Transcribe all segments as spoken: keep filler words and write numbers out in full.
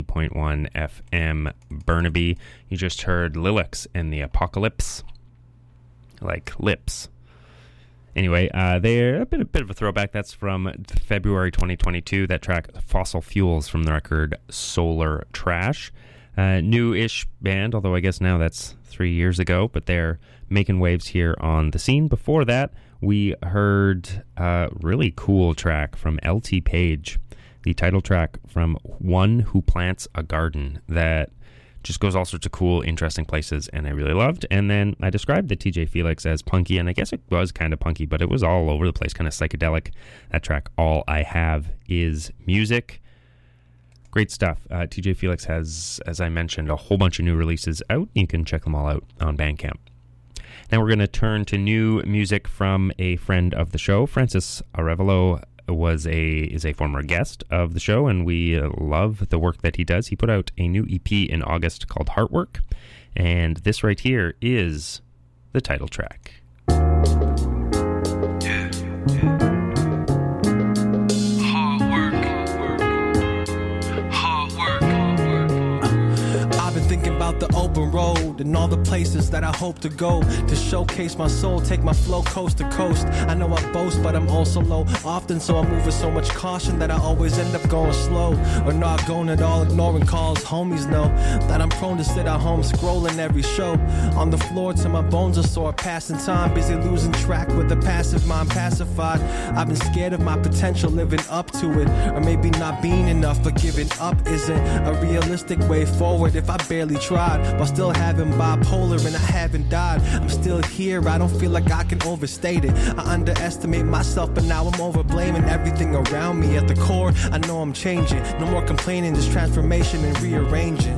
point one F M Burnaby. You just heard Lilacs and the Apocalypse. Like lips. Anyway, uh, they're a bit, a bit of a throwback. That's from February twenty twenty-two. That track, Fossil Fuels, from the record Solar Trash. Uh, new-ish band, although I guess now that's three years ago, but they're making waves here on the scene. Before that, we heard a really cool track from L T Page, the title track from One Who Plants a Garden, that just goes all sorts of cool, interesting places, and I really loved. And then I described the T J Felix as punky, and I guess it was kind of punky, but it was all over the place, kind of psychedelic. That track, All I Have Is Music. Great stuff. Uh, T J Felix has, as I mentioned, a whole bunch of new releases out. You can check them all out on Bandcamp. Now we're going to turn to new music from a friend of the show. Francis Arevalo was a is a former guest of the show, and we uh, love the work that he does. He put out a new E P in August called Heartwork, and this right here is the title track. Yeah, yeah. Thinking about the open road and all the places that I hope to go to showcase my soul, take my flow coast to coast. I know I boast, but I'm also low often, so I move with so much caution that I always end up going slow or not going at all, ignoring calls. Homies know that I'm prone to sit at home scrolling every show on the floor till my bones are sore, passing time, busy losing track with a passive mind pacified. I've been scared of my potential, living up to it, or maybe not being enough, but giving up isn't a realistic way forward. If I barely tried, while still having bipolar and I haven't died, I'm still here. I don't feel like I can overstate it. I underestimate myself, but now I'm over blaming everything around me. At the core, I know I'm changing. No more complaining, just transformation and rearranging.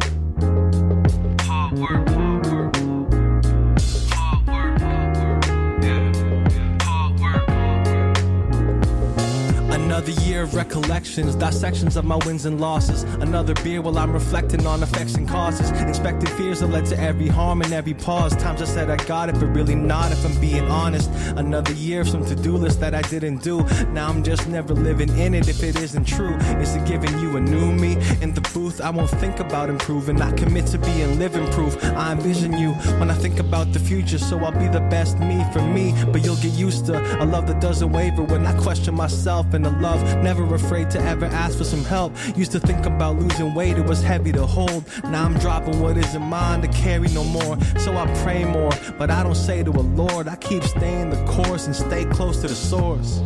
Hard work, hard work. Hard work, hard work. Yeah, yeah. Hard work, hard work. Another year of recollections, dissections of my wins and losses. Another beer while I'm reflecting on effects and causes. Expected fears that led to every harm and every pause. Times I said I got it, but really not if I'm being honest. Another year of some to-do list that I didn't do. Now I'm just never living in it if it isn't true. Is it giving you a new me? In the booth, I won't think about improving. I commit to being living proof. I envision you when I think about the future, so I'll be the best me for me. But you'll get used to a love that doesn't waver when I question myself and the love. Never afraid to ever ask for some help. Used to think about losing weight, it was heavy to hold. Now I'm dropping what isn't mine to carry no more. So I pray more, but I don't say to a Lord. I keep staying the course and stay close to the source.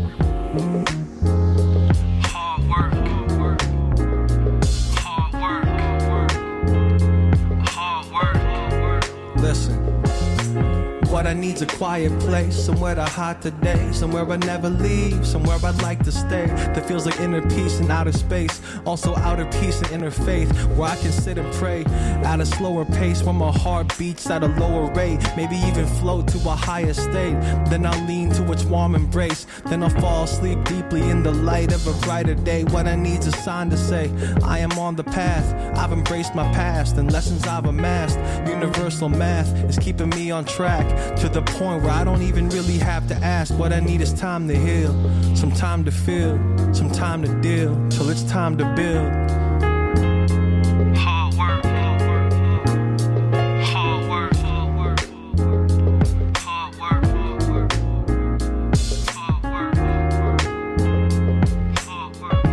Hard work, hard work. Hard work, hard work. Hard work, hard work. Listen. What I need's a quiet place, somewhere to hide today, somewhere I never leave, somewhere I'd like to stay, that feels like inner peace and outer space, also outer peace and inner faith, where I can sit and pray at a slower pace, where my heart beats at a lower rate, maybe even float to a higher state. Then I'll lean to its warm embrace, then I'll fall asleep deeply in the light of a brighter day. What I need's a sign to say I am on the path. I've embraced my past and lessons I've amassed. Universal math is keeping me on track, to the point where I don't even really have to ask. What I need is time to heal, some time to feel, some time to deal, till it's time to build. Hard work, hard work, hard work, hard work, hard work, hard work, hard work, hard work,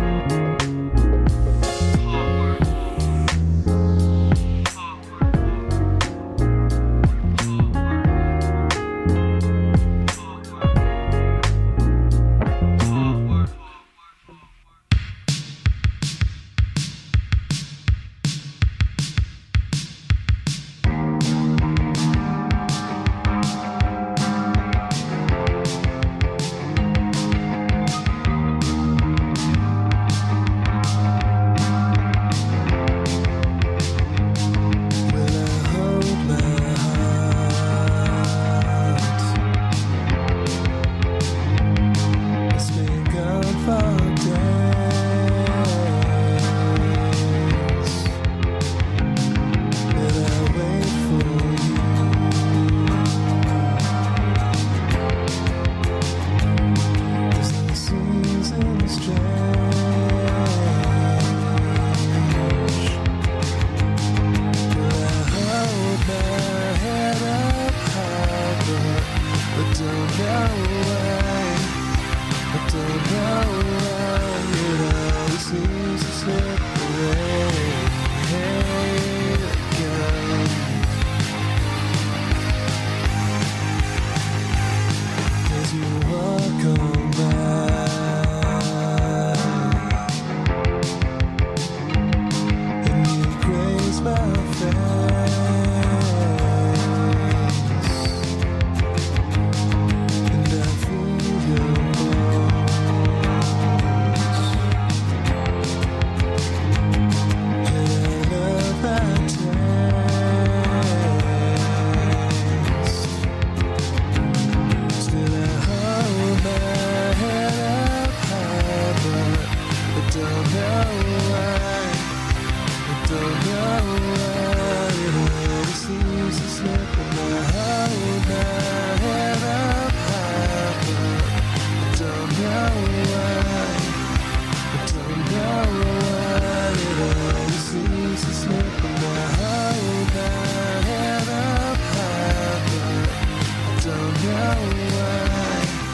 don't know why it always seems to slip in my hold my head up high, but I don't know why. I don't know why it always seems to slip in my hold my head up high, but I don't know why.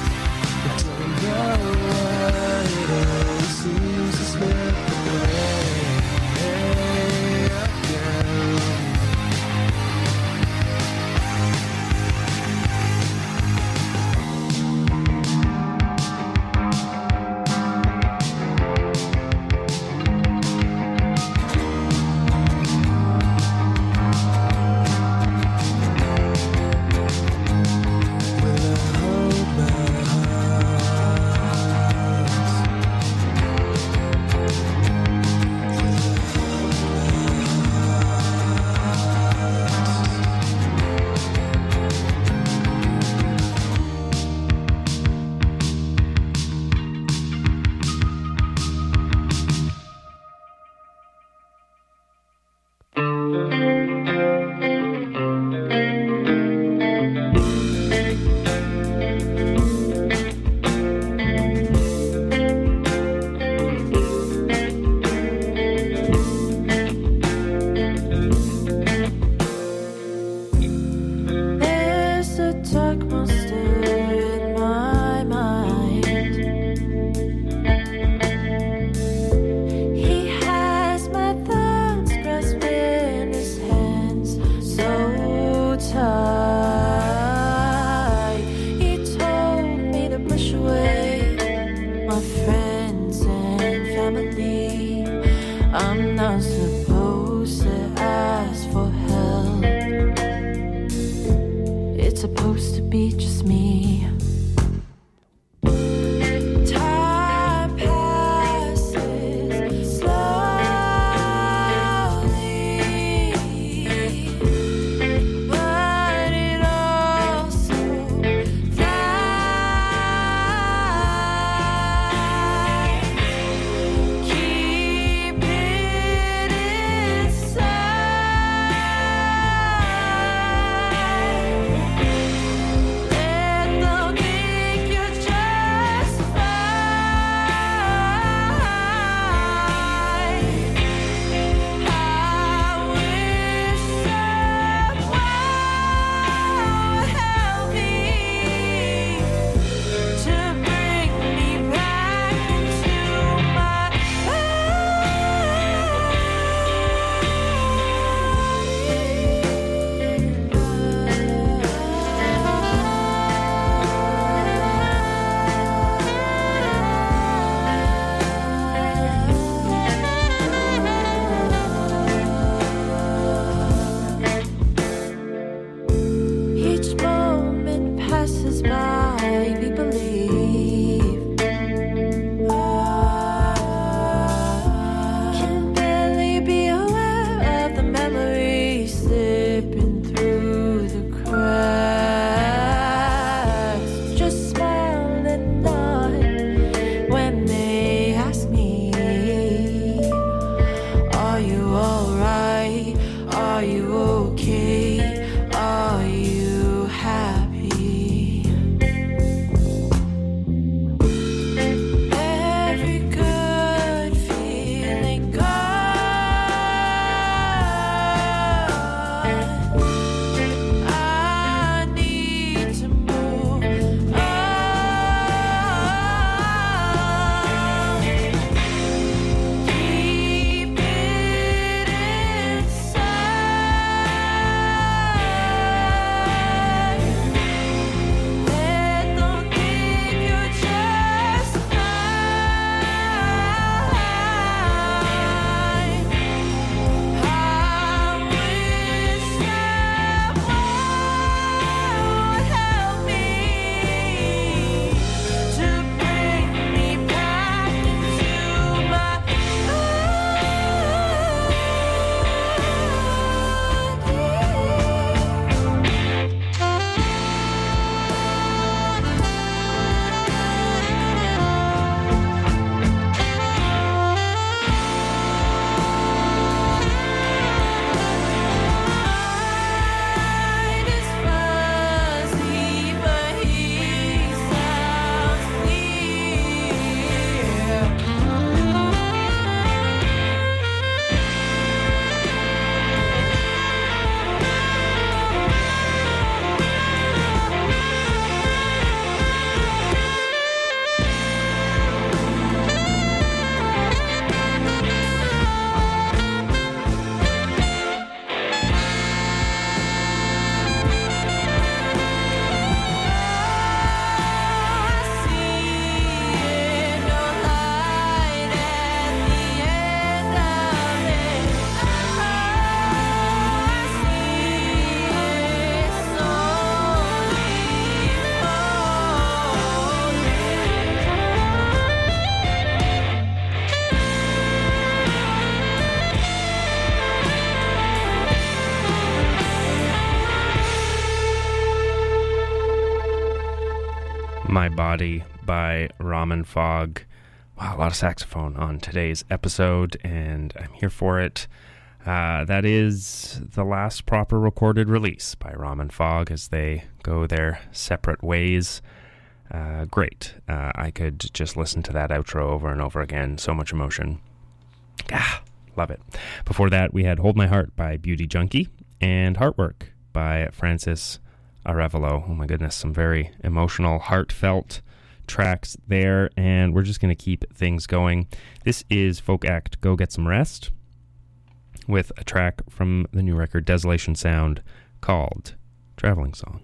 I don't know why it always seems to slip away. Let the My Body by Ramen Fog. Wow, a lot of saxophone on today's episode, and I'm here for it. Uh, that is the last proper recorded release by Ramen Fog as they go their separate ways. Uh, great. Uh, I could just listen to that outro over and over again. So much emotion. Ah, love it. Before that, we had Hold My Heart by Beauty Junkie and Heartwork by Francis Arevalo. Oh my goodness, some very emotional, heartfelt tracks there, and we're just going to keep things going. This is folk act Go Get Some Rest with a track from the new record Desolation Sound called Traveling Song.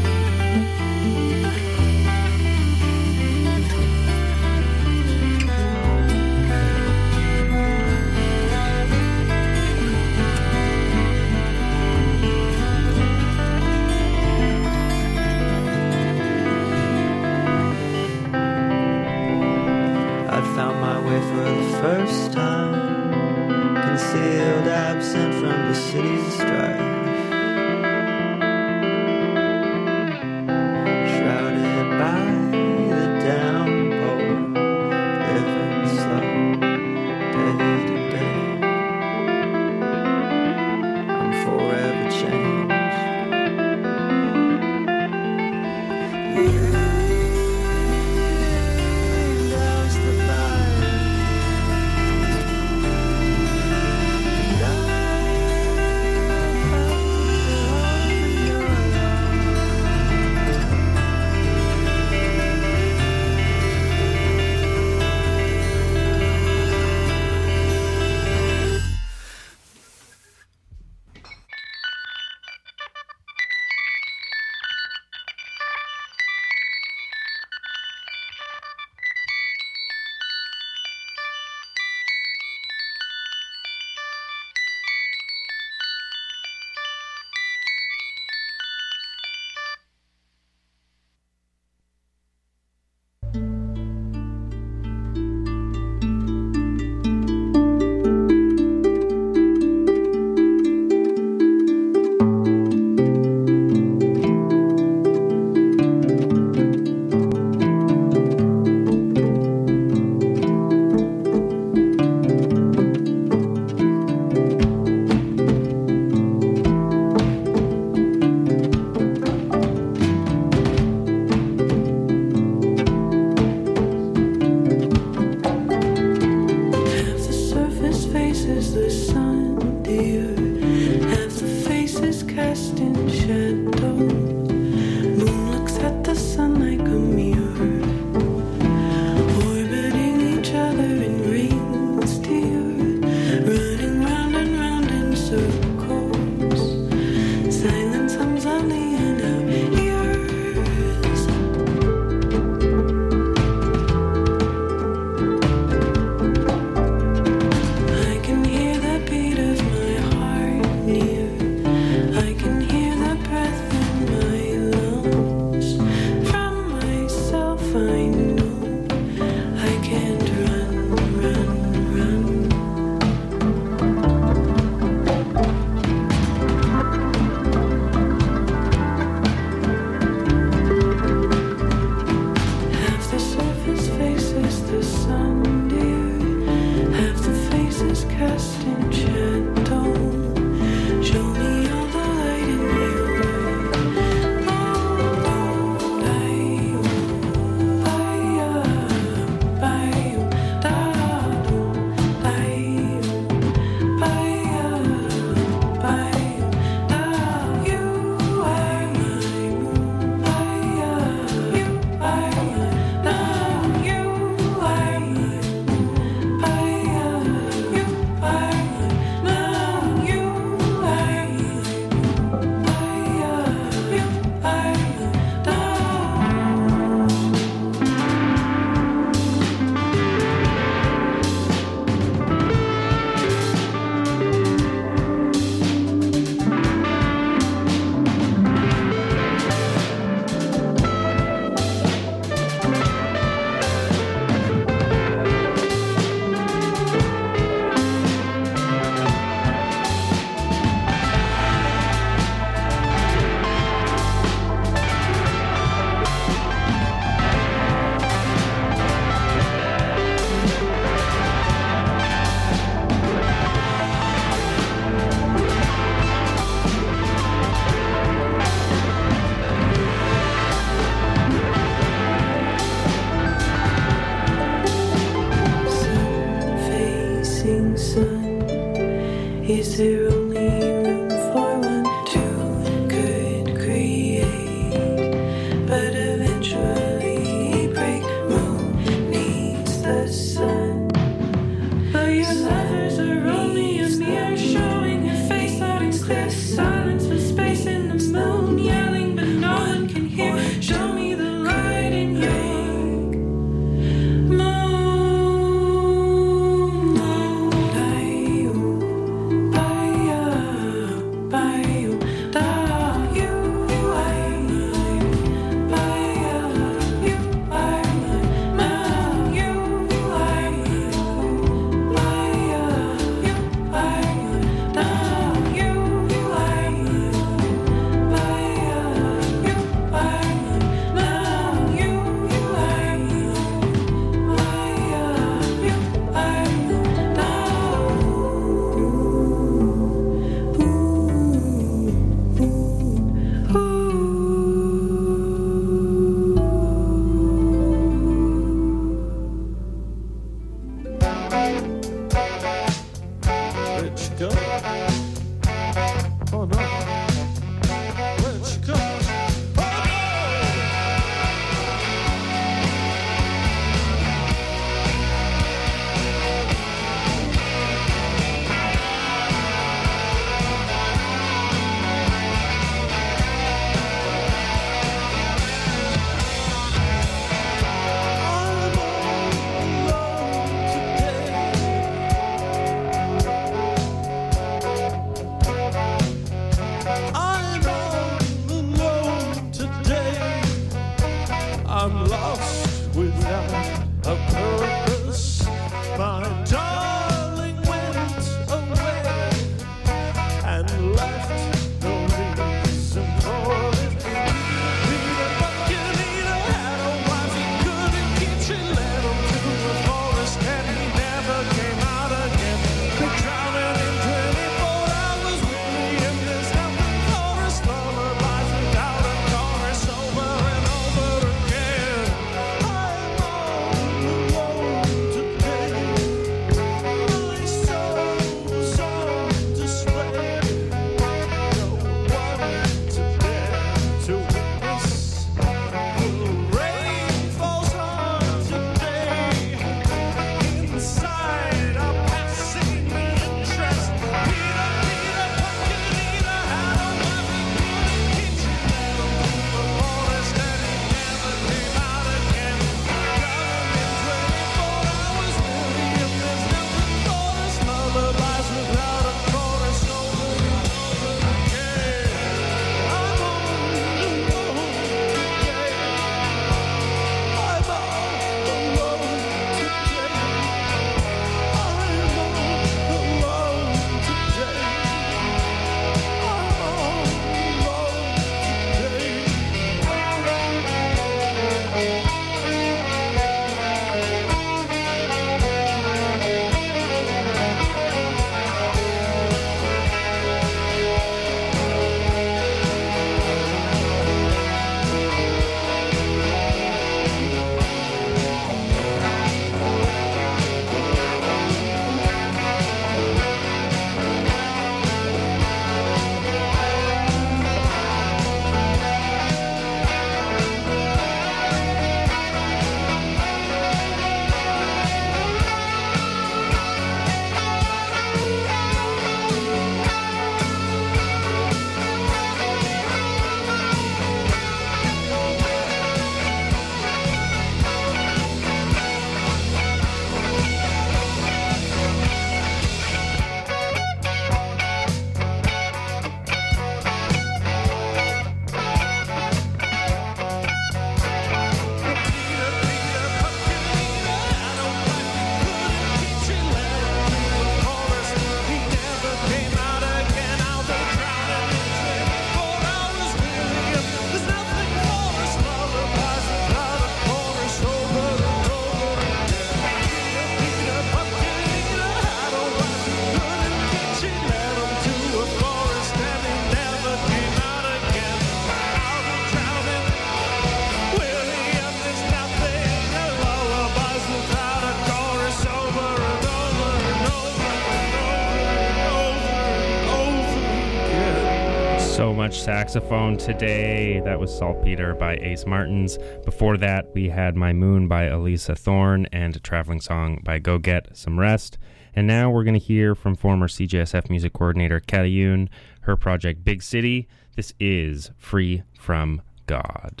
So much saxophone today. That was Saltpeter by Ace Martins. Before that, we had My Moon by Elisa Thorne and a traveling song by Go Get Some Rest. And now we're going to hear from former C J S F music coordinator Katayun, her project Big City. This is Free From God.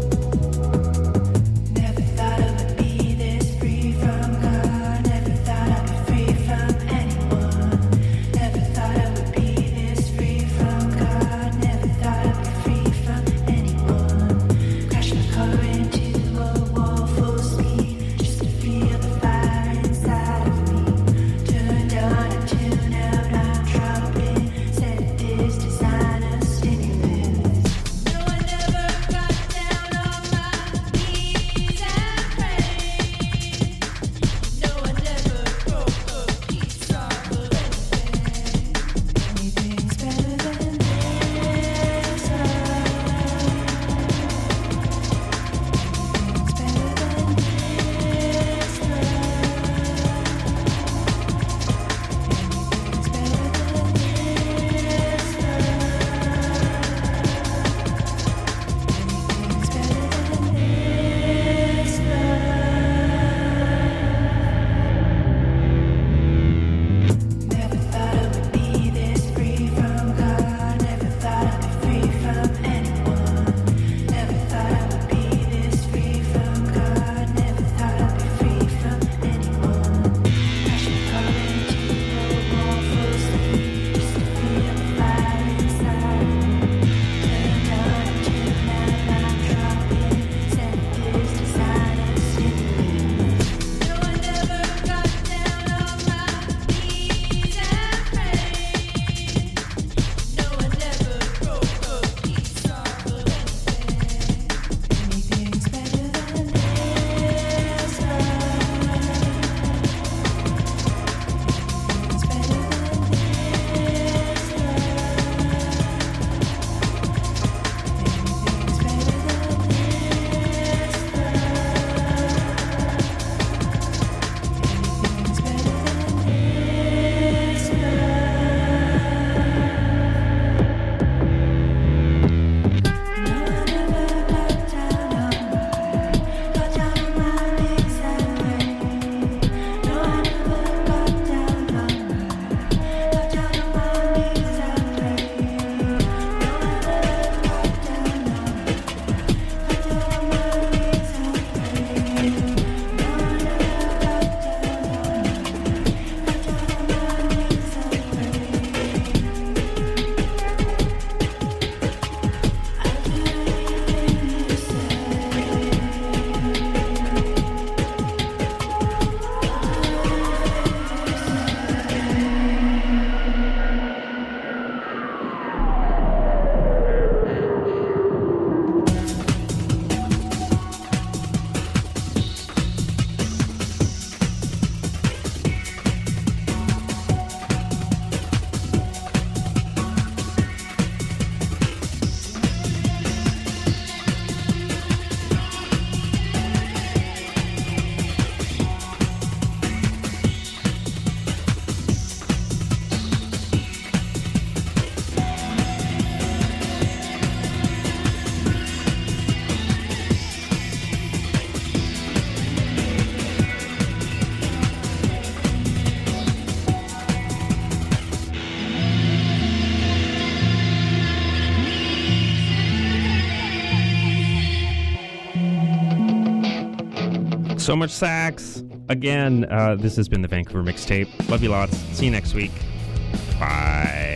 Never thought I would be this free from God. Never thought So much sax. Again, uh, this has been the Vancouver Mixtape. Love you lots. See you next week. Bye.